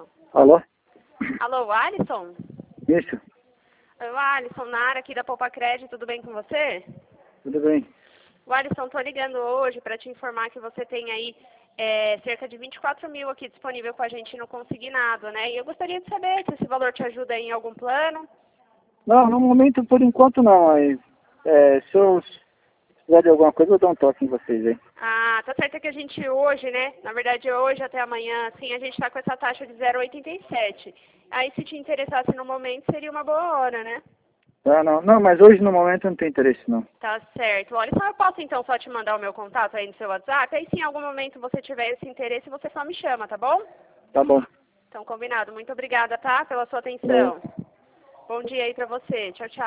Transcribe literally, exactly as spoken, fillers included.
Alisson? Alô? Alô, Alisson? Isso, Oi, Alisson, Nara aqui da Poupa Crédito, tudo bem com você? tudo bem. O Alisson, tô ligando hoje para te informar que você tem aí é, cerca de vinte e quatro mil aqui disponível com a gente no consignado, né? E eu gostaria de saber se esse valor te ajuda aí em algum plano. Não, no momento, por enquanto não, mas é, se eu precisar de alguma coisa, eu dou um toque em vocês aí. Ah, tá certo que a gente hoje, né? Na verdade, hoje até amanhã, assim, a gente tá com essa taxa de zero vírgula oitenta e sete. Aí, se te interessasse no momento, seria uma boa hora, né? Ah, não, não, mas hoje no momento não tem interesse não. Tá certo. Olha, só eu posso então só te mandar o meu contato aí no seu WhatsApp? Aí, se em algum momento você tiver esse interesse, você só me chama, tá bom? Tá bom. Então, combinado. Muito obrigada, tá? Pela sua Falou. atenção. Bom dia aí pra você. Tchau, tchau.